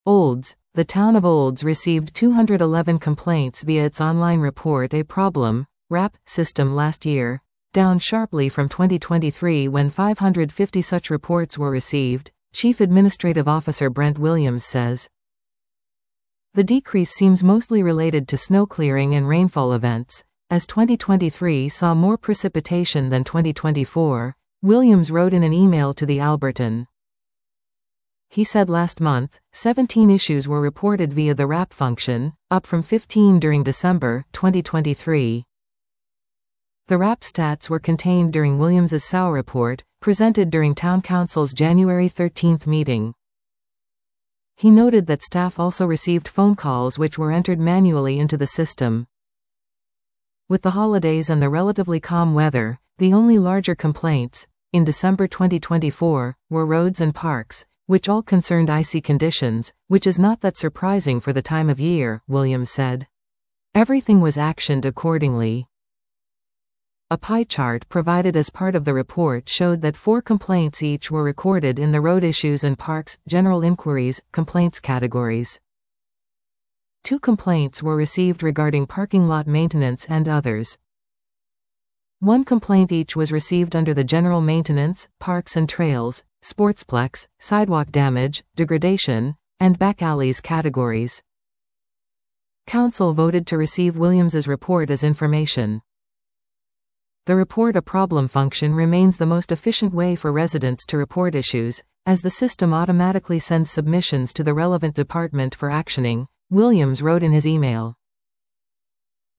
Olds. The town of Olds received 211 complaints via its online report A Problem, RAP, system last year, down sharply from 2023 when 550 such reports were received, Chief Administrative Officer Brent Williams says. The decrease seems mostly related to snow clearing and rainfall events, as 2023 saw more precipitation than 2024, Williams wrote in an email to the Albertan. He said last month, 17 issues were reported via the RAP function, up from 15 during December 2023. The RAP stats were contained during Williams's SOW report, presented during Town Council's January 13 meeting. He noted that staff also received phone calls which were entered manually into the system. With the holidays and the relatively calm weather, the only larger complaints, in December 2024, were roads and parks, which all concerned icy conditions, which is not that surprising for the time of year, Williams said. Everything was actioned accordingly. A pie chart provided as part of the report showed that 4 complaints each were recorded in the road issues and parks, general inquiries, complaints categories. 2 complaints were received regarding parking lot maintenance and others. 1 complaint each was received under the general maintenance, parks and trails, sportsplex, sidewalk damage, degradation, and back alleys categories. Council voted to receive Williams's report as information. The report a problem function remains the most efficient way for residents to report issues, as the system automatically sends submissions to the relevant department for actioning, Williams wrote in his email.